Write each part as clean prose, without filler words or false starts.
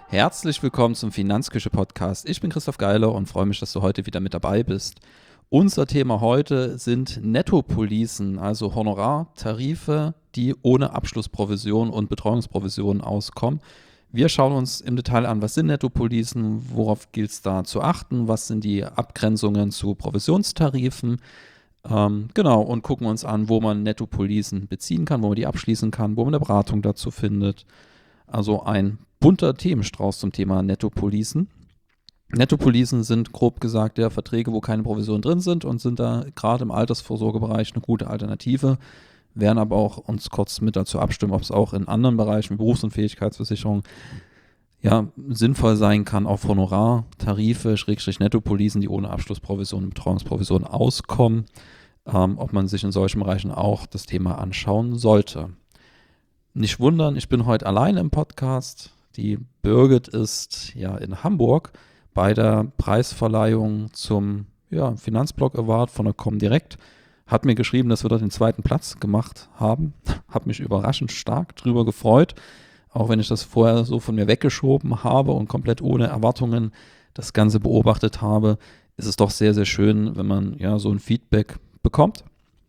Herzlich willkommen zum Finanzküche-Podcast. Ich bin Christoph Geiler und freue mich, dass du heute wieder mit dabei bist. Unser Thema heute sind Nettopolicen, also Honorartarife, die ohne Abschlussprovision und Betreuungsprovision auskommen. Wir schauen uns im Detail an, was sind Nettopolicen, worauf gilt es da zu achten, was sind die Abgrenzungen zu Provisionstarifen, und gucken uns an, wo man Nettopolicen beziehen kann, wo man die abschließen kann, wo man eine Beratung dazu findet. Also ein bunter Themenstrauß zum Thema Nettopolicen. Nettopolicen sind grob gesagt Verträge, wo keine Provisionen drin sind und sind da gerade im Altersvorsorgebereich eine gute Alternative. Werden aber auch uns kurz mit dazu abstimmen, ob es auch in anderen Bereichen wie Berufsunfähigkeitsversicherung sinnvoll sein kann, auf Honorartarife, Nettopolicen, die ohne Abschlussprovision und Betreuungsprovision auskommen, ob man sich in solchen Bereichen auch das Thema anschauen sollte. Nicht wundern, ich bin heute alleine im Podcast. Die Birgit ist in Hamburg bei der Preisverleihung zum Finanzblog Award von der Comdirect. Hat mir geschrieben, dass wir dort den 2. Platz gemacht haben. Habe mich überraschend stark drüber gefreut. Auch wenn ich das vorher so von mir weggeschoben habe und komplett ohne Erwartungen das Ganze beobachtet habe, ist es doch sehr, sehr schön, wenn man so ein Feedback bekommt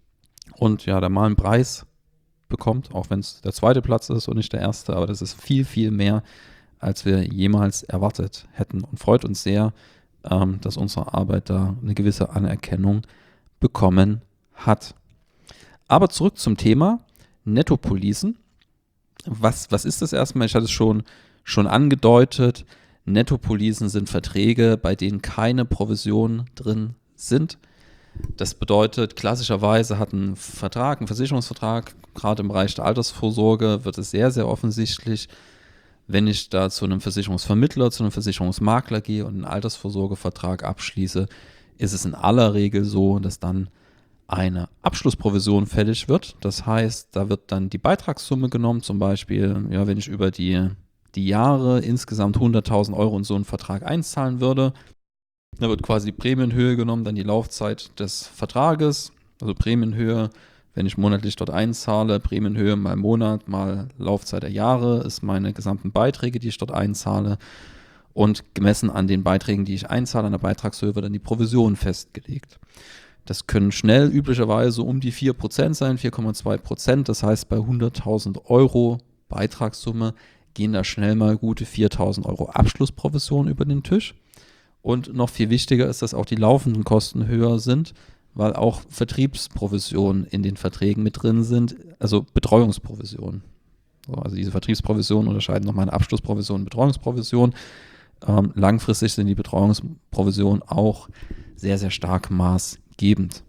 und da mal einen Preis bekommt, auch wenn es der 2. Platz ist und nicht der 1., aber das ist viel, viel mehr, als wir jemals erwartet hätten und freut uns sehr, dass unsere Arbeit da eine gewisse Anerkennung bekommen hat. Aber zurück zum Thema Nettopolicen. Was ist das erstmal? Ich hatte es schon angedeutet. Nettopolicen sind Verträge, bei denen keine Provisionen drin sind. Das bedeutet, klassischerweise hat ein Versicherungsvertrag, gerade im Bereich der Altersvorsorge, wird es sehr, sehr offensichtlich, wenn ich da zu einem Versicherungsvermittler, zu einem Versicherungsmakler gehe und einen Altersvorsorgevertrag abschließe, ist es in aller Regel so, dass dann eine Abschlussprovision fällig wird. Das heißt, da wird dann die Beitragssumme genommen, zum Beispiel, wenn ich über die Jahre insgesamt 100.000 Euro in so einen Vertrag einzahlen würde. Da wird quasi die Prämienhöhe genommen, dann die Laufzeit des Vertrages, also Prämienhöhe, wenn ich monatlich dort einzahle, Prämienhöhe mal Monat mal Laufzeit der Jahre ist meine gesamten Beiträge, die ich dort einzahle, und gemessen an den Beiträgen, die ich einzahle, an der Beitragshöhe wird dann die Provision festgelegt. Das können schnell üblicherweise um die 4% sein, 4,2%, das heißt bei 100.000 Euro Beitragssumme gehen da schnell mal gute 4.000 Euro Abschlussprovision über den Tisch. Und noch viel wichtiger ist, dass auch die laufenden Kosten höher sind, weil auch Vertriebsprovisionen in den Verträgen mit drin sind, also Betreuungsprovisionen. Also diese Vertriebsprovisionen unterscheiden nochmal eine Abschlussprovision und Betreuungsprovision. Langfristig sind die Betreuungsprovisionen auch sehr, sehr stark maßgebend.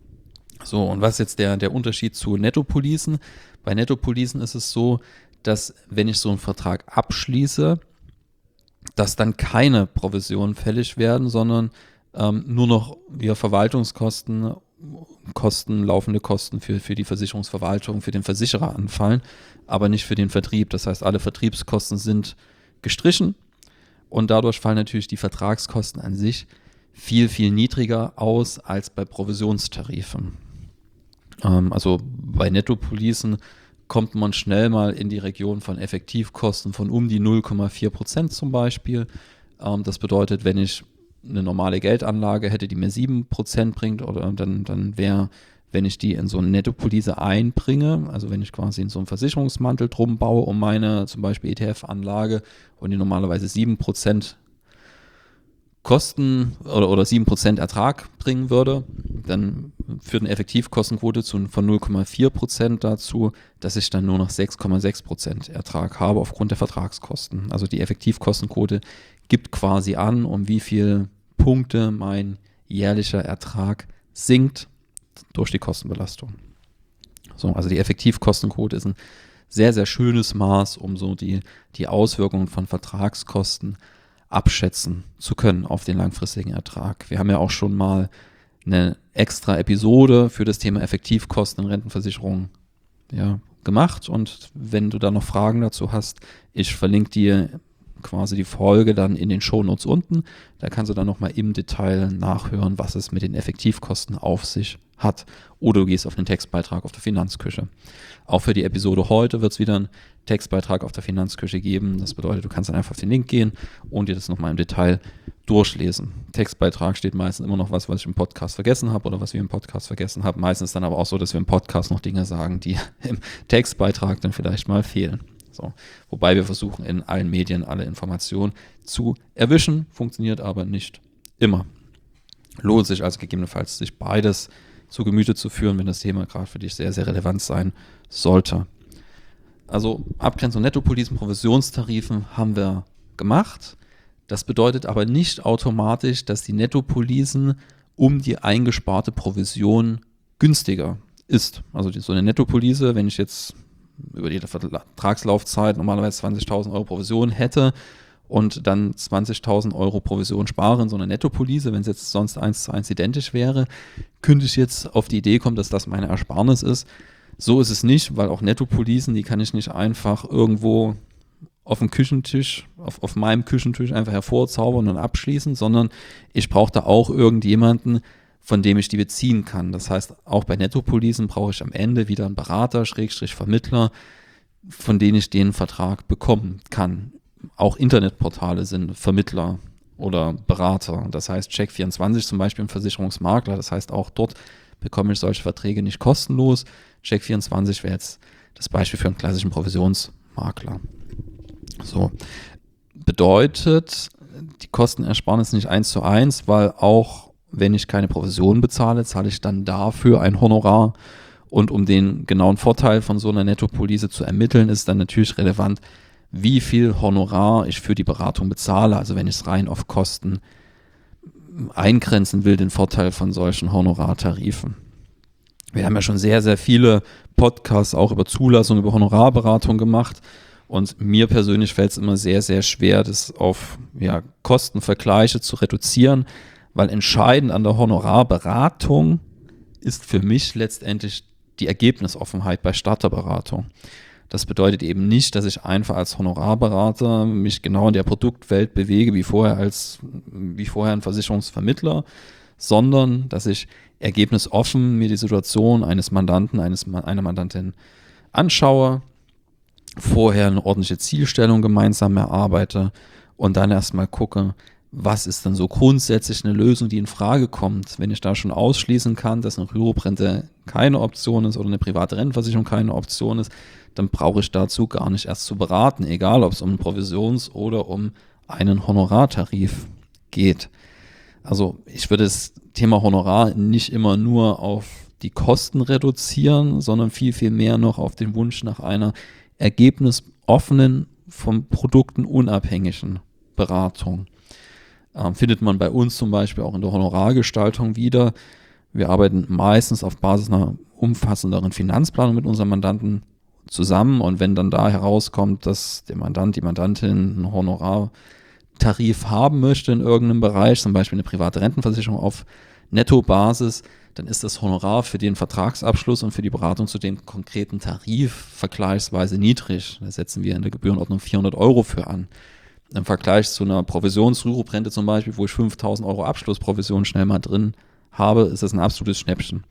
So, und was ist jetzt der Unterschied zu Nettopolicen? Bei Nettopolicen ist es so, dass wenn ich so einen Vertrag abschließe, dass dann keine Provisionen fällig werden, sondern nur noch Verwaltungskosten, laufende Kosten für die Versicherungsverwaltung, für den Versicherer anfallen, aber nicht für den Vertrieb. Das heißt, alle Vertriebskosten sind gestrichen und dadurch fallen natürlich die Vertragskosten an sich viel, viel niedriger aus als bei Provisionstarifen. Also bei Nettopolicen kommt man schnell mal in die Region von Effektivkosten von um die 0,4% zum Beispiel. Das bedeutet, wenn ich eine normale Geldanlage hätte, die mir 7% bringt, oder dann wäre, wenn ich die in so eine Nettopolice einbringe, also wenn ich quasi in so einen Versicherungsmantel drum baue um meine zum Beispiel ETF-Anlage und die normalerweise 7% Kosten oder 7% Ertrag bringen würde, dann führt eine Effektivkostenquote von 0,4% dazu, dass ich dann nur noch 6,6% Ertrag habe aufgrund der Vertragskosten. Also die Effektivkostenquote gibt quasi an, um wie viele Punkte mein jährlicher Ertrag sinkt durch die Kostenbelastung. So, also die Effektivkostenquote ist ein sehr, sehr schönes Maß, um so die Auswirkungen von Vertragskosten abschätzen zu können auf den langfristigen Ertrag. Wir haben ja auch schon mal eine extra Episode für das Thema Effektivkosten in Rentenversicherung gemacht, und wenn du da noch Fragen dazu hast, ich verlinke dir quasi die Folge dann in den Shownotes unten, da kannst du dann nochmal im Detail nachhören, was es mit den Effektivkosten auf sich hat. Oder du gehst auf einen Textbeitrag auf der Finanzküche. Auch für die Episode heute wird es wieder einen Textbeitrag auf der Finanzküche geben. Das bedeutet, du kannst dann einfach auf den Link gehen und dir das nochmal im Detail durchlesen. Textbeitrag steht meistens immer noch was ich im Podcast vergessen habe oder was wir im Podcast vergessen haben. Meistens dann aber auch so, dass wir im Podcast noch Dinge sagen, die im Textbeitrag dann vielleicht mal fehlen. So. Wobei wir versuchen, in allen Medien alle Informationen zu erwischen, funktioniert aber nicht immer. Lohnt sich also gegebenenfalls, sich beides zu Gemüte zu führen, wenn das Thema gerade für dich sehr, sehr relevant sein sollte. Also Abgrenzung Nettopolicen, Provisionstarifen haben wir gemacht. Das bedeutet aber nicht automatisch, dass die Nettopolicen um die eingesparte Provision günstiger ist. Also so eine Nettopolice, wenn ich jetzt über die Vertragslaufzeit normalerweise 20.000 Euro Provision hätte und dann 20.000 Euro Provision spare in so einer Nettopolice, wenn es jetzt sonst 1:1 identisch wäre, könnte ich jetzt auf die Idee kommen, dass das meine Ersparnis ist. So ist es nicht, weil auch Nettopolicen, die kann ich nicht einfach irgendwo auf dem Küchentisch, auf meinem Küchentisch einfach hervorzaubern und abschließen, sondern ich brauche da auch irgendjemanden, von dem ich die beziehen kann. Das heißt, auch bei Nettopolicen brauche ich am Ende wieder einen Berater, Vermittler, von denen ich den Vertrag bekommen kann. Auch Internetportale sind Vermittler oder Berater. Das heißt, Check24 zum Beispiel ein Versicherungsmakler. Das heißt, auch dort bekomme ich solche Verträge nicht kostenlos. Check24 wäre jetzt das Beispiel für einen klassischen Provisionsmakler. So, bedeutet, die Kostenersparnis nicht 1:1, weil auch wenn ich keine Provision bezahle, zahle ich dann dafür ein Honorar. Und um den genauen Vorteil von so einer Nettopolice zu ermitteln, ist dann natürlich relevant, wie viel Honorar ich für die Beratung bezahle. Also wenn ich es rein auf Kosten eingrenzen will, den Vorteil von solchen Honorartarifen. Wir haben ja schon sehr, sehr viele Podcasts auch über Zulassung, über Honorarberatung gemacht. Und mir persönlich fällt es immer sehr, sehr schwer, das auf Kostenvergleiche zu reduzieren, weil entscheidend an der Honorarberatung ist für mich letztendlich die Ergebnisoffenheit bei Starterberatung. Das bedeutet eben nicht, dass ich einfach als Honorarberater mich genau in der Produktwelt bewege, wie vorher ein Versicherungsvermittler, sondern dass ich ergebnisoffen mir die Situation eines Mandanten, einer Mandantin anschaue, vorher eine ordentliche Zielstellung gemeinsam erarbeite und dann erstmal gucke, was ist denn so grundsätzlich eine Lösung, die in Frage kommt. Wenn ich da schon ausschließen kann, dass eine Rürup-Rente keine Option ist oder eine private Rentenversicherung keine Option ist, dann brauche ich dazu gar nicht erst zu beraten, egal ob es um einen Provisions- oder um einen Honorartarif geht. Also ich würde das Thema Honorar nicht immer nur auf die Kosten reduzieren, sondern viel, viel mehr noch auf den Wunsch nach einer ergebnisoffenen, von Produkten unabhängigen Beratung. Findet man bei uns zum Beispiel auch in der Honorargestaltung wieder. Wir arbeiten meistens auf Basis einer umfassenderen Finanzplanung mit unseren Mandanten zusammen und wenn dann da herauskommt, dass der Mandant, die Mandantin einen Honorartarif haben möchte in irgendeinem Bereich, zum Beispiel eine private Rentenversicherung auf Nettobasis, dann ist das Honorar für den Vertragsabschluss und für die Beratung zu dem konkreten Tarif vergleichsweise niedrig. Da setzen wir in der Gebührenordnung 400 Euro für an. Im Vergleich zu einer Provisions-Rürup-Rente zum Beispiel, wo ich 5.000 Euro Abschlussprovision schnell mal drin habe, ist das ein absolutes Schnäppchen.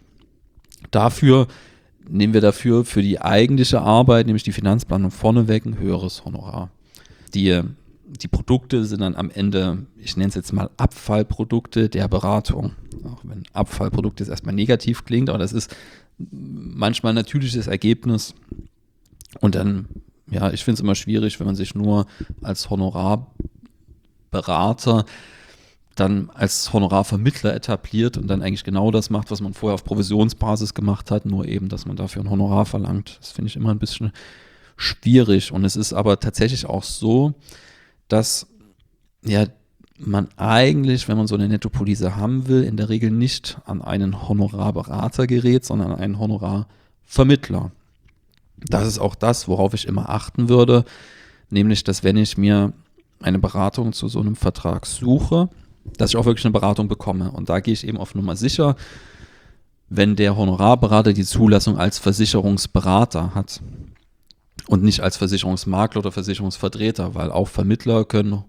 Nehmen wir dafür für die eigentliche Arbeit, nämlich die Finanzplanung vorneweg, ein höheres Honorar. Die Produkte sind dann am Ende, ich nenne es jetzt mal Abfallprodukte der Beratung. Auch wenn Abfallprodukt jetzt erstmal negativ klingt, aber das ist manchmal ein natürliches Ergebnis. Und dann, ich finde es immer schwierig, wenn man sich nur als Honorarberater dann als Honorarvermittler etabliert und dann eigentlich genau das macht, was man vorher auf Provisionsbasis gemacht hat, nur eben, dass man dafür ein Honorar verlangt. Das finde ich immer ein bisschen schwierig. Und es ist aber tatsächlich auch so, dass man eigentlich, wenn man so eine Nettopolice haben will, in der Regel nicht an einen Honorarberater gerät, sondern an einen Honorarvermittler. Das ist auch das, worauf ich immer achten würde, nämlich, dass wenn ich mir eine Beratung zu so einem Vertrag suche, dass ich auch wirklich eine Beratung bekomme. Und da gehe ich eben auf Nummer sicher, wenn der Honorarberater die Zulassung als Versicherungsberater hat und nicht als Versicherungsmakler oder Versicherungsvertreter, weil auch Vermittler können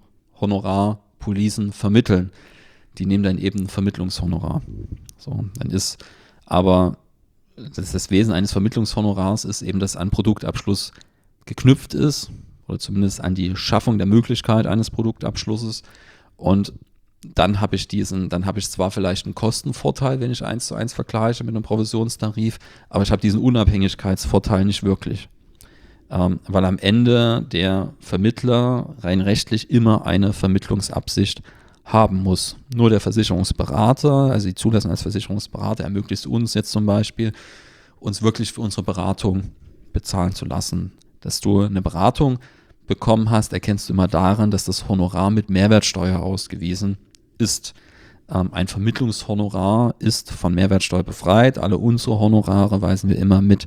Honorarpolicen vermitteln. Die nehmen dann eben ein Vermittlungshonorar. So, dann ist Aber das Wesen eines Vermittlungshonorars ist eben, dass an Produktabschluss geknüpft ist oder zumindest an die Schaffung der Möglichkeit eines Produktabschlusses. Und dann habe ich zwar vielleicht einen Kostenvorteil, wenn ich 1:1 vergleiche mit einem Provisionstarif, aber ich habe diesen Unabhängigkeitsvorteil nicht wirklich. Weil am Ende der Vermittler rein rechtlich immer eine Vermittlungsabsicht haben muss. Nur der Versicherungsberater, also die Zulassung als Versicherungsberater, ermöglicht uns jetzt zum Beispiel, uns wirklich für unsere Beratung bezahlen zu lassen. Dass du eine Beratung bekommen hast, erkennst du immer daran, dass das Honorar mit Mehrwertsteuer ausgewiesen ist. Ein Vermittlungshonorar ist von Mehrwertsteuer befreit. Alle unsere Honorare weisen wir immer mit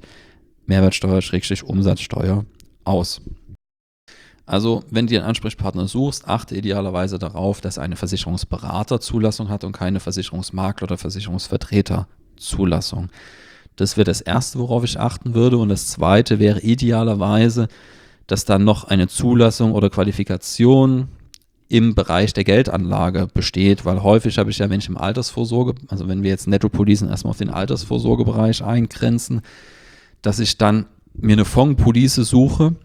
Mehrwertsteuer/Umsatzsteuer aus. Also, wenn du dir einen Ansprechpartner suchst, achte idealerweise darauf, dass er eine Versicherungsberaterzulassung hat und keine Versicherungsmakler- oder Versicherungsvertreterzulassung. Das wäre das Erste, worauf ich achten würde. Und das Zweite wäre idealerweise, dass dann noch eine Zulassung oder Qualifikation im Bereich der Geldanlage besteht, weil häufig habe ich ja, wenn ich im Altersvorsorge, also wenn wir jetzt Nettopolicen erstmal auf den Altersvorsorgebereich eingrenzen, dass ich dann mir eine Fondspolice suche,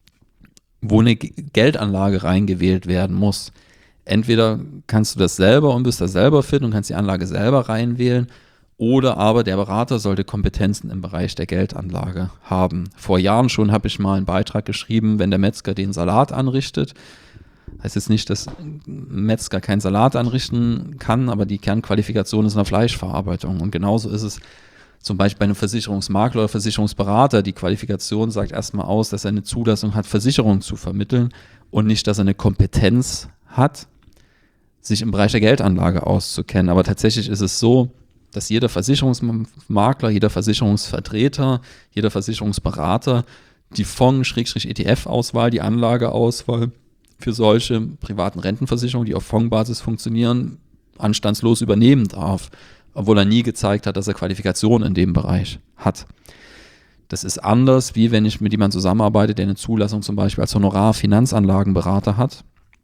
wo eine Geldanlage reingewählt werden muss. Entweder kannst du das selber und bist da selber fit und kannst die Anlage selber reinwählen, oder aber der Berater sollte Kompetenzen im Bereich der Geldanlage haben. Vor Jahren schon habe ich mal einen Beitrag geschrieben, wenn der Metzger den Salat anrichtet. Heißt jetzt nicht, dass ein Metzger keinen Salat anrichten kann, aber die Kernqualifikation ist eine Fleischverarbeitung. Und genauso ist es zum Beispiel bei einem Versicherungsmakler oder Versicherungsberater. Die Qualifikation sagt erstmal aus, dass er eine Zulassung hat, Versicherungen zu vermitteln und nicht, dass er eine Kompetenz hat, sich im Bereich der Geldanlage auszukennen. Aber tatsächlich ist es so, dass jeder Versicherungsmakler, jeder Versicherungsvertreter, jeder Versicherungsberater die Fonds-ETF-Auswahl, die Anlageauswahl für solche privaten Rentenversicherungen, die auf Fondsbasis funktionieren, anstandslos übernehmen darf, obwohl er nie gezeigt hat, dass er Qualifikation in dem Bereich hat. Das ist anders, wie wenn ich mit jemandem zusammenarbeite, der eine Zulassung zum Beispiel als Honorar-Finanzanlagenberater hat.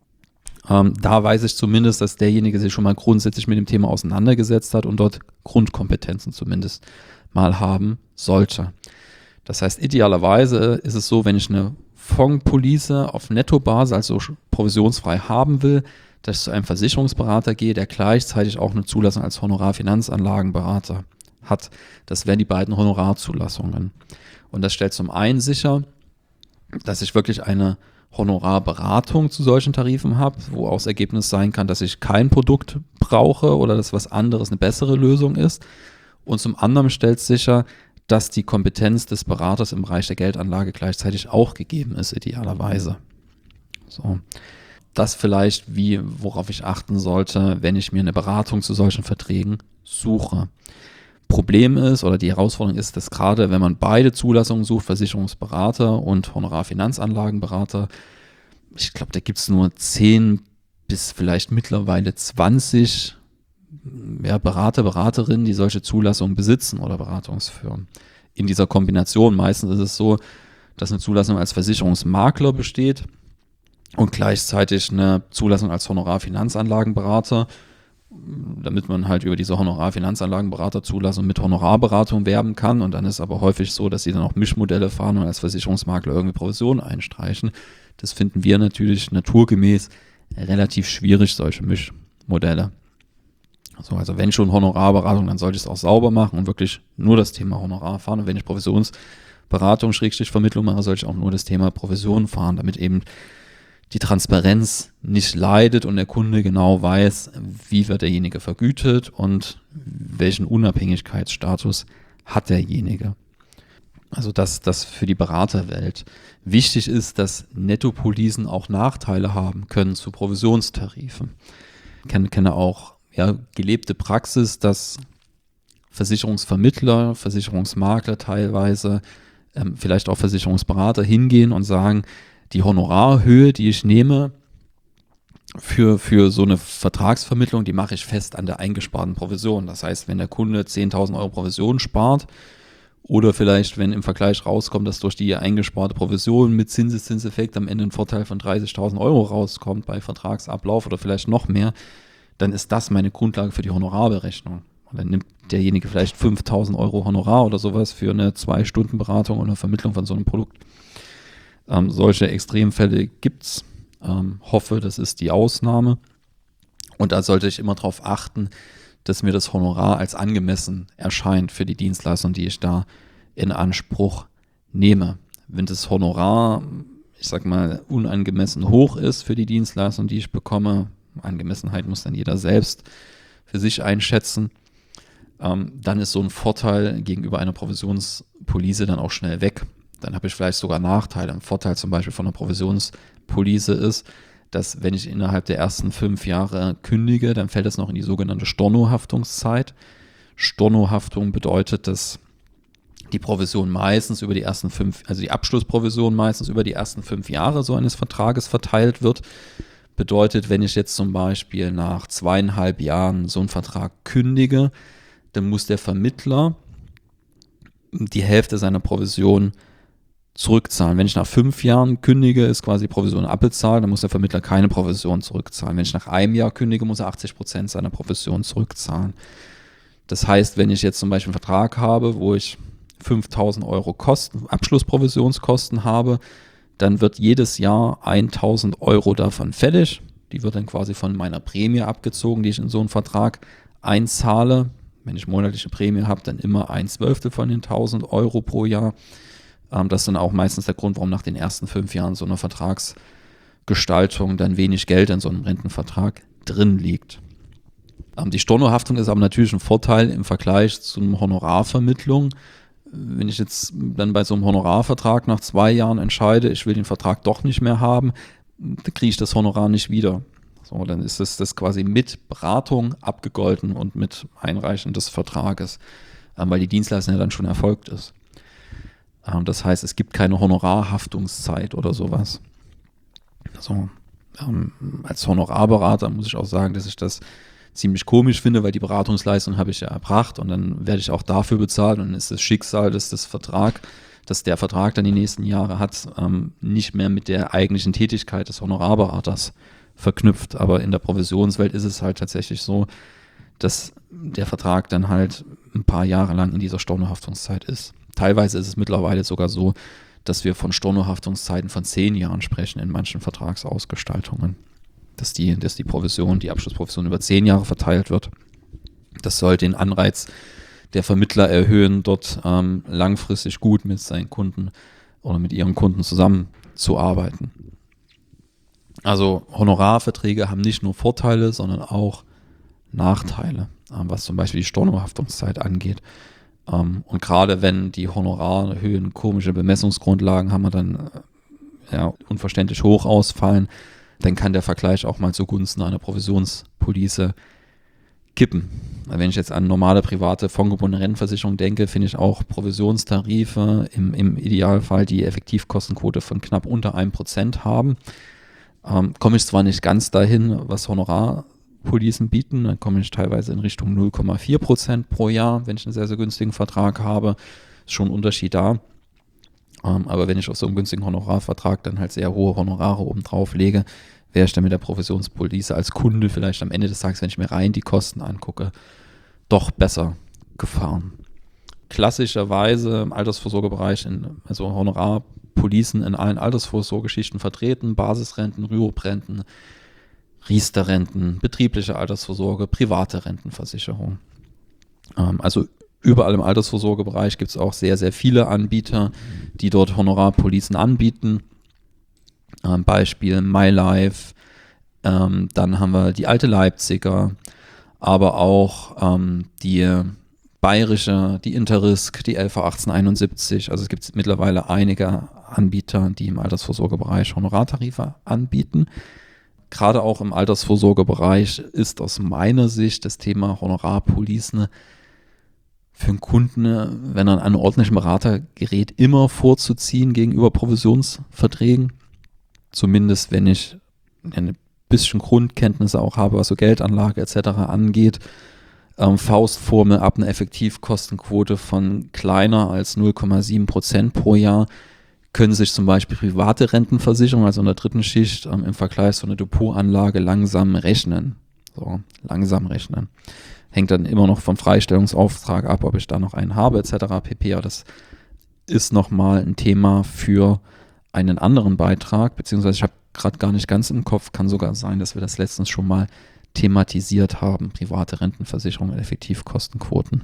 Da weiß ich zumindest, dass derjenige sich schon mal grundsätzlich mit dem Thema auseinandergesetzt hat und dort Grundkompetenzen zumindest mal haben sollte. Das heißt, idealerweise ist es so, wenn ich eine Fondspolice auf Nettobasis, also provisionsfrei haben will, dass ich zu einem Versicherungsberater gehe, der gleichzeitig auch eine Zulassung als Honorar-Finanzanlagenberater hat. Das wären die beiden Honorarzulassungen. Und das stellt zum einen sicher, dass ich wirklich eine Honorarberatung zu solchen Tarifen habe, wo auch das Ergebnis sein kann, dass ich kein Produkt brauche oder dass was anderes eine bessere Lösung ist. Und zum anderen stellt sicher, dass die Kompetenz des Beraters im Bereich der Geldanlage gleichzeitig auch gegeben ist, idealerweise. So. Das vielleicht, worauf ich achten sollte, wenn ich mir eine Beratung zu solchen Verträgen suche. Problem ist, oder die Herausforderung ist, dass gerade wenn man beide Zulassungen sucht, Versicherungsberater und Honorar-Finanzanlagenberater, ich glaube, da gibt es nur 10 bis vielleicht mittlerweile 20 Berater, Beraterinnen, die solche Zulassungen besitzen oder Beratungsfirmen. In dieser Kombination meistens ist es so, dass eine Zulassung als Versicherungsmakler besteht und gleichzeitig eine Zulassung als Honorar-Finanzanlagenberater, damit man halt über diese Honorar-Finanzanlagenberater-Zulassung mit Honorarberatung werben kann. Und dann ist aber häufig so, dass sie dann auch Mischmodelle fahren und als Versicherungsmakler irgendwie Provisionen einstreichen. Das finden wir natürlich naturgemäß relativ schwierig, solche Mischmodelle. So, also wenn schon Honorarberatung, dann sollte ich es auch sauber machen und wirklich nur das Thema Honorar fahren. Und wenn ich Provisionsberatung, Vermittlung mache, sollte ich auch nur das Thema Provision fahren, damit eben die Transparenz nicht leidet und der Kunde genau weiß, wie wird derjenige vergütet und welchen Unabhängigkeitsstatus hat derjenige. Also dass das für die Beraterwelt wichtig ist, dass Nettopolicen auch Nachteile haben können zu Provisionstarifen. Ich kenne auch gelebte Praxis, dass Versicherungsvermittler, Versicherungsmakler teilweise, vielleicht auch Versicherungsberater hingehen und sagen, die Honorarhöhe, die ich nehme für so eine Vertragsvermittlung, die mache ich fest an der eingesparten Provision. Das heißt, wenn der Kunde 10.000 Euro Provision spart oder vielleicht, wenn im Vergleich rauskommt, dass durch die eingesparte Provision mit Zinseszinseffekt am Ende ein Vorteil von 30.000 Euro rauskommt bei Vertragsablauf oder vielleicht noch mehr, dann ist das meine Grundlage für die Honorarberechnung. Und dann nimmt derjenige vielleicht 5.000 Euro Honorar oder sowas für eine 2-Stunden-Beratung oder Vermittlung von so einem Produkt. Solche Extremfälle gibt es. Hoffe, das ist die Ausnahme. Und da sollte ich immer darauf achten, dass mir das Honorar als angemessen erscheint für die Dienstleistung, die ich da in Anspruch nehme. Wenn das Honorar, ich sag mal, unangemessen hoch ist für die Dienstleistung, die ich bekomme, Angemessenheit muss dann jeder selbst für sich einschätzen, dann ist so ein Vorteil gegenüber einer Provisionspolice dann auch schnell weg. Dann habe ich vielleicht sogar Nachteile. Ein Vorteil zum Beispiel von einer Provisionspolice ist, dass wenn ich innerhalb der ersten 5 Jahre kündige, dann fällt das noch in die sogenannte Stornohaftungszeit. Stornohaftung bedeutet, dass die Provision meistens über die ersten 5, also die Abschlussprovision meistens über die ersten 5 Jahre so eines Vertrages verteilt wird. Bedeutet, wenn ich jetzt zum Beispiel nach 2,5 Jahren so einen Vertrag kündige, dann muss der Vermittler die Hälfte seiner Provision zurückzahlen. Wenn ich nach 5 Jahren kündige, ist quasi die Provision abbezahlt, dann muss der Vermittler keine Provision zurückzahlen. Wenn ich nach einem Jahr kündige, muss er 80% seiner Provision zurückzahlen. Das heißt, wenn ich jetzt zum Beispiel einen Vertrag habe, wo ich 5.000 Euro Abschlussprovisionskosten habe, dann wird jedes Jahr 1.000 Euro davon fällig. Die wird dann quasi von meiner Prämie abgezogen, die ich in so einen Vertrag einzahle. Wenn ich monatliche Prämie habe, dann immer 1/12 von den 1.000 Euro pro Jahr. Das ist dann auch meistens der Grund, warum nach den ersten 5 Jahren so einer Vertragsgestaltung dann wenig Geld in so einem Rentenvertrag drin liegt. Die Stornohaftung ist aber natürlich ein Vorteil im Vergleich zu einer Honorarvermittlung. Wenn ich jetzt dann bei so einem Honorarvertrag nach 2 Jahren entscheide, ich will den Vertrag doch nicht mehr haben, dann kriege ich das Honorar nicht wieder. So, dann ist das quasi mit Beratung abgegolten und mit Einreichen des Vertrages, weil die Dienstleistung ja dann schon erfolgt ist. Das heißt, es gibt keine Honorarhaftungszeit oder sowas. Also, als Honorarberater muss ich auch sagen, dass ich das ziemlich komisch finde, weil die Beratungsleistung habe ich ja erbracht und dann werde ich auch dafür bezahlt und dann ist das Schicksal, dass der Vertrag dann die nächsten Jahre hat, nicht mehr mit der eigentlichen Tätigkeit des Honorarberaters verknüpft. Aber in der Provisionswelt ist es halt tatsächlich so, dass der Vertrag dann halt ein paar Jahre lang in dieser Stornohaftungszeit ist. Teilweise ist es mittlerweile sogar so, dass wir von Stornohaftungszeiten von 10 Jahren sprechen in manchen Vertragsausgestaltungen. Dass die Provision, die Abschlussprovision über 10 Jahre verteilt wird. Das soll den Anreiz der Vermittler erhöhen, dort langfristig gut mit seinen Kunden oder mit ihren Kunden zusammenzuarbeiten. Also Honorarverträge haben nicht nur Vorteile, sondern auch Nachteile, was zum Beispiel die Stornohaftungszeit angeht. Und gerade wenn die Honorarhöhen komische Bemessungsgrundlagen haben, dann unverständlich hoch ausfallen, dann kann der Vergleich auch mal zugunsten einer Provisionspolice kippen. Wenn ich jetzt an normale private fondgebundene Rentenversicherung denke, finde ich auch Provisionstarife im Idealfall die Effektivkostenquote von knapp unter 1% haben. Komme ich zwar nicht ganz dahin, was Honorarpolicen bieten, dann komme ich teilweise in Richtung 0,4% pro Jahr, wenn ich einen sehr, sehr günstigen Vertrag habe. Ist schon ein Unterschied da. Aber wenn ich auf so einem günstigen Honorarvertrag dann halt sehr hohe Honorare obendrauf lege, wäre ich dann mit der Provisionspolice als Kunde vielleicht am Ende des Tages, wenn ich mir rein die Kosten angucke, doch besser gefahren. Klassischerweise im Altersvorsorgebereich, also Honorarpolicen in allen Altersvorsorgeschichten vertreten, Basisrenten, Rürup-Renten, Riester-Renten, betriebliche Altersvorsorge, private Rentenversicherung. Also überall im Altersvorsorgebereich gibt es auch sehr, sehr viele Anbieter, die dort Honorarpolicen anbieten. Beispiel MyLife, dann haben wir die Alte Leipziger, aber auch die Bayerische, die Interisk, die LV 1871. Also es gibt mittlerweile einige Anbieter, die im Altersvorsorgebereich Honorartarife anbieten. Gerade auch im Altersvorsorgebereich ist aus meiner Sicht das Thema Honorarpolicen für einen Kunden, wenn er an einen ordentlichen Berater gerät, immer vorzuziehen gegenüber Provisionsverträgen. Zumindest wenn ich ein bisschen Grundkenntnisse auch habe, was so Geldanlage etc. angeht. Faustformel ab einer Effektivkostenquote von kleiner als 0,7% pro Jahr können sich zum Beispiel private Rentenversicherungen, also in der dritten Schicht, im Vergleich zu einer Depotanlage langsam rechnen. So, langsam rechnen. hängt dann immer noch vom Freistellungsauftrag ab, ob ich da noch einen habe etc. pp. Aber das ist nochmal ein Thema für einen anderen Beitrag, beziehungsweise ich habe gerade gar nicht ganz im Kopf, kann sogar sein, dass wir das letztens schon mal thematisiert haben, private Rentenversicherung und Effektivkostenquoten.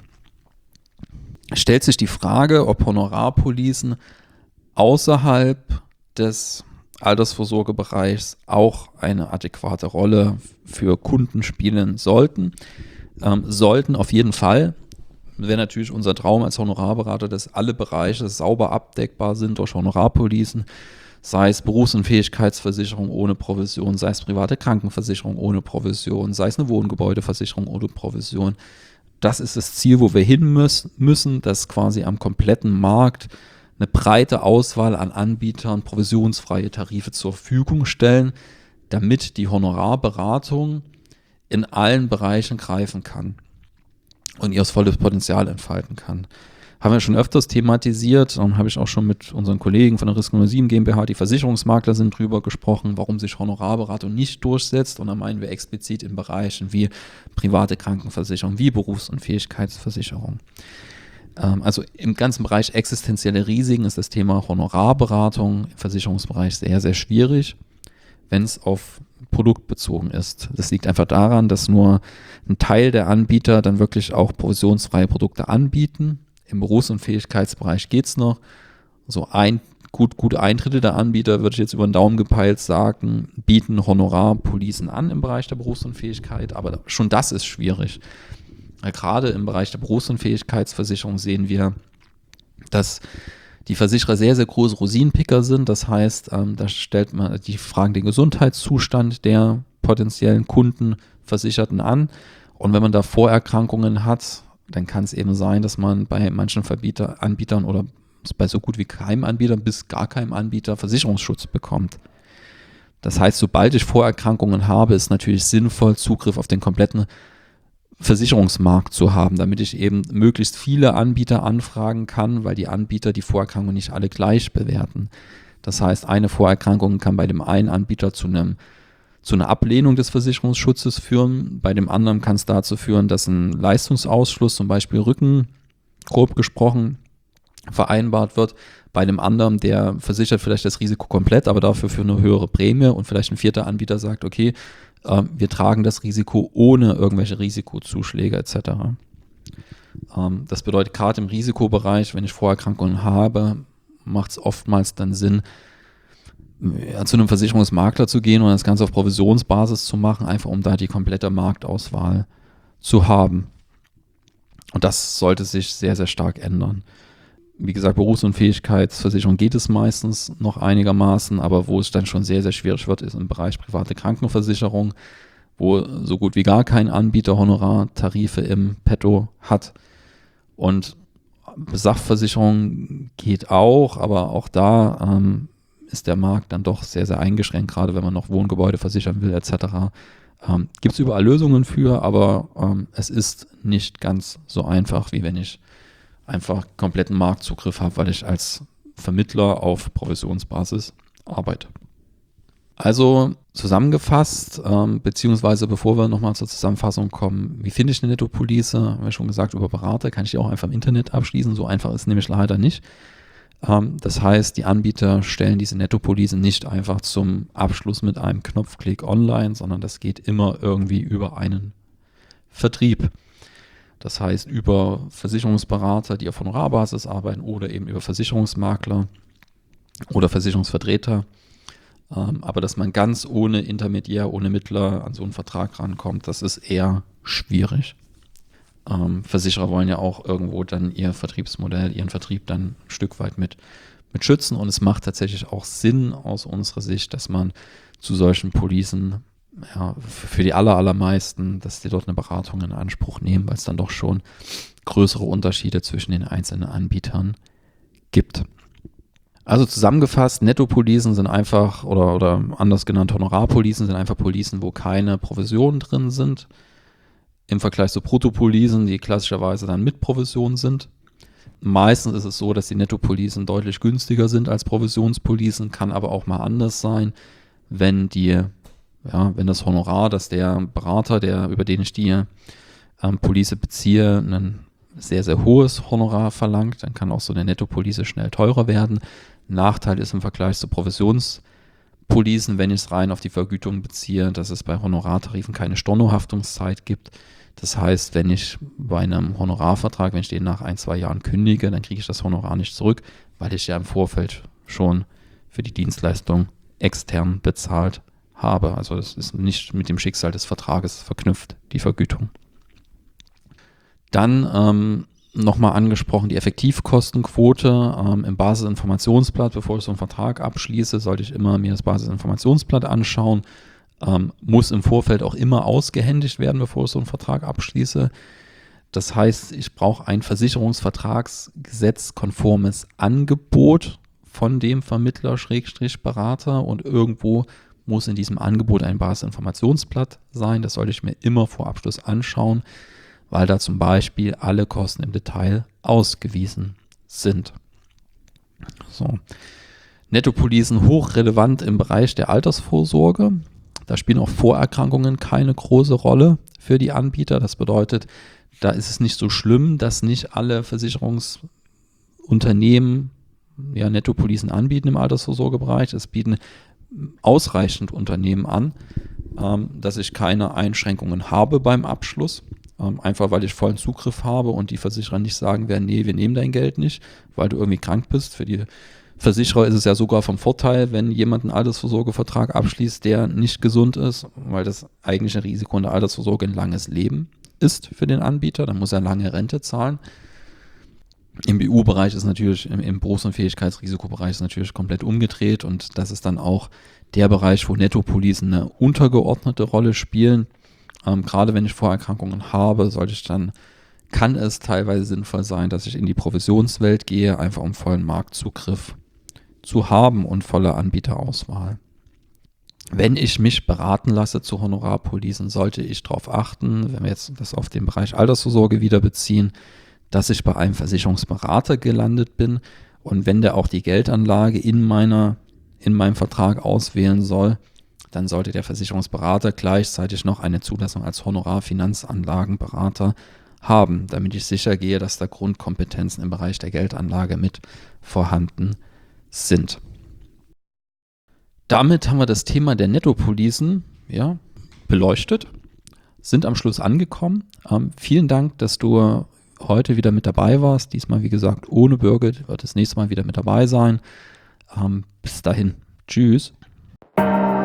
Stellt sich die Frage, ob Honorarpolicen außerhalb des Altersvorsorgebereichs auch eine adäquate Rolle für Kunden spielen sollten. Sollten auf jeden Fall. Wäre natürlich unser Traum als Honorarberater, dass alle Bereiche sauber abdeckbar sind durch Honorarpolicen, sei es Berufsunfähigkeitsversicherung ohne Provision, sei es private Krankenversicherung ohne Provision, sei es eine Wohngebäudeversicherung ohne Provision. Das ist das Ziel, wo wir hin müssen, dass quasi am kompletten Markt eine breite Auswahl an Anbietern provisionsfreie Tarife zur Verfügung stellen, damit die Honorarberatung in allen Bereichen greifen kann und ihr volles Potenzial entfalten kann. Haben wir schon öfters thematisiert und habe ich auch schon mit unseren Kollegen von der Risk 07 GmbH, die Versicherungsmakler sind, drüber gesprochen, warum sich Honorarberatung nicht durchsetzt. Und da meinen wir explizit in Bereichen wie private Krankenversicherung, wie Berufsunfähigkeitsversicherung. Also im ganzen Bereich existenzielle Risiken ist das Thema Honorarberatung im Versicherungsbereich sehr, sehr schwierig, wenn es auf produktbezogen ist. Das liegt einfach daran, dass nur ein Teil der Anbieter dann wirklich auch provisionsfreie Produkte anbieten. Im Berufsunfähigkeitsbereich geht es noch. So gut ein Drittel der Anbieter, würde ich jetzt über den Daumen gepeilt sagen, bieten Honorarpolicen an im Bereich der Berufsunfähigkeit, aber schon das ist schwierig. Gerade im Bereich der Berufsunfähigkeitsversicherung sehen wir, dass die Versicherer sehr, sehr große Rosinenpicker sind. Das heißt, da stellt man die Fragen den Gesundheitszustand der potenziellen Kundenversicherten an. Und wenn man da Vorerkrankungen hat, dann kann es eben sein, dass man bei manchen Anbietern oder bei so gut wie keinem Anbieter bis gar keinem Anbieter Versicherungsschutz bekommt. Das heißt, sobald ich Vorerkrankungen habe, ist natürlich sinnvoll, Zugriff auf den kompletten Versicherungsmarkt zu haben, damit ich eben möglichst viele Anbieter anfragen kann, weil die Anbieter die Vorerkrankungen nicht alle gleich bewerten. Das heißt, eine Vorerkrankung kann bei dem einen Anbieter zu einer Ablehnung des Versicherungsschutzes führen, bei dem anderen kann es dazu führen, dass ein Leistungsausschluss, zum Beispiel Rücken, grob gesprochen, vereinbart wird. Bei dem anderen, der versichert vielleicht das Risiko komplett, aber dafür für eine höhere Prämie und vielleicht ein vierter Anbieter sagt, okay, wir tragen das Risiko ohne irgendwelche Risikozuschläge etc. Das bedeutet, gerade im Risikobereich, wenn ich Vorerkrankungen habe, macht es oftmals dann Sinn, zu einem Versicherungsmakler zu gehen und das Ganze auf Provisionsbasis zu machen, einfach um da die komplette Marktauswahl zu haben. Und das sollte sich sehr, sehr stark ändern. Wie gesagt, Berufsunfähigkeitsversicherung geht es meistens noch einigermaßen, aber wo es dann schon sehr, sehr schwierig wird, ist im Bereich private Krankenversicherung, wo so gut wie gar kein Anbieter Honorartarife im Petto hat. Und Sachversicherung geht auch, aber auch da ist der Markt dann doch sehr, sehr eingeschränkt, gerade wenn man noch Wohngebäude versichern will etc. Gibt es überall Lösungen für, aber es ist nicht ganz so einfach, wie wenn ich einfach kompletten Marktzugriff habe, weil ich als Vermittler auf Provisionsbasis arbeite. Also zusammengefasst, beziehungsweise bevor wir nochmal zur Zusammenfassung kommen, wie finde ich eine Nettopolice? Haben wir schon gesagt, über Berater kann ich die auch einfach im Internet abschließen, so einfach ist nämlich leider nicht. Das heißt, die Anbieter stellen diese Nettopolice nicht einfach zum Abschluss mit einem Knopfklick online, sondern das geht immer irgendwie über einen Vertrieb. Das heißt, über Versicherungsberater, die auf Honorarbasis arbeiten oder eben über Versicherungsmakler oder Versicherungsvertreter. Aber dass man ganz ohne Intermediär, ohne Mittler an so einen Vertrag rankommt, das ist eher schwierig. Versicherer wollen ja auch irgendwo dann ihr Vertriebsmodell, ihren Vertrieb dann ein Stück weit mit schützen. Und es macht tatsächlich auch Sinn aus unserer Sicht, dass man zu solchen Policen für die allermeisten, dass die dort eine Beratung in Anspruch nehmen, weil es dann doch schon größere Unterschiede zwischen den einzelnen Anbietern gibt. Also zusammengefasst, Nettopolicen sind einfach, oder anders genannt Honorarpolicen sind einfach Policen, wo keine Provisionen drin sind, im Vergleich zu Bruttopolicen, die klassischerweise dann mit Provision sind. Meistens ist es so, dass die Nettopolicen deutlich günstiger sind als Provisionspolicen, kann aber auch mal anders sein, wenn das Honorar, dass der Berater, über den ich die Police beziehe, ein sehr, sehr hohes Honorar verlangt, dann kann auch so eine Nettopolice schnell teurer werden. Nachteil ist im Vergleich zu Provisionspolicen, wenn ich es rein auf die Vergütung beziehe, dass es bei Honorartarifen keine Stornohaftungszeit gibt. Das heißt, wenn ich bei einem Honorarvertrag, wenn ich den nach 1-2 Jahren kündige, dann kriege ich das Honorar nicht zurück, weil ich ja im Vorfeld schon für die Dienstleistung extern bezahlt habe. Also das ist nicht mit dem Schicksal des Vertrages verknüpft, die Vergütung. Dann nochmal angesprochen die Effektivkostenquote im Basisinformationsblatt. Bevor ich so einen Vertrag abschließe, sollte ich immer mir das Basisinformationsblatt anschauen. Muss im Vorfeld auch immer ausgehändigt werden, bevor ich so einen Vertrag abschließe. Das heißt, ich brauche ein versicherungsvertragsgesetzkonformes Angebot von dem Vermittler/Berater und irgendwo muss in diesem Angebot ein Basisinformationsblatt sein. Das sollte ich mir immer vor Abschluss anschauen, weil da zum Beispiel alle Kosten im Detail ausgewiesen sind. So. Nettopolicen hochrelevant im Bereich der Altersvorsorge. Da spielen auch Vorerkrankungen keine große Rolle für die Anbieter. Das bedeutet, da ist es nicht so schlimm, dass nicht alle Versicherungsunternehmen Nettopolicen anbieten im Altersvorsorgebereich. Es bieten ausreichend Unternehmen an, dass ich keine Einschränkungen habe beim Abschluss. Einfach weil ich vollen Zugriff habe und die Versicherer nicht sagen werden, nee, wir nehmen dein Geld nicht, weil du irgendwie krank bist. Für die Versicherer ist es ja sogar vom Vorteil, wenn jemand einen Altersvorsorgevertrag abschließt, der nicht gesund ist, weil das eigentliche Risiko in der Altersvorsorge ein langes Leben ist für den Anbieter. Dann muss er lange Rente zahlen. Im BU-Bereich ist natürlich, im Berufsunfähigkeitsrisikobereich ist natürlich komplett umgedreht und das ist dann auch der Bereich, wo Nettopolicen eine untergeordnete Rolle spielen. Gerade wenn ich Vorerkrankungen habe, kann es teilweise sinnvoll sein, dass ich in die Provisionswelt gehe, einfach um vollen Marktzugriff zu haben und volle Anbieterauswahl. Wenn ich mich beraten lasse zu Honorarpolicen, sollte ich darauf achten, wenn wir jetzt das auf den Bereich Altersvorsorge wieder beziehen, dass ich bei einem Versicherungsberater gelandet bin und wenn der auch die Geldanlage in meinem Vertrag auswählen soll, dann sollte der Versicherungsberater gleichzeitig noch eine Zulassung als Honorarfinanzanlagenberater haben, damit ich sicher gehe, dass da Grundkompetenzen im Bereich der Geldanlage mit vorhanden sind. Damit haben wir das Thema der Nettopolicen beleuchtet, sind am Schluss angekommen. Vielen Dank, dass du heute wieder mit dabei warst. Diesmal, wie gesagt, ohne Birgit, wird das nächste Mal wieder mit dabei sein. Bis dahin. Tschüss.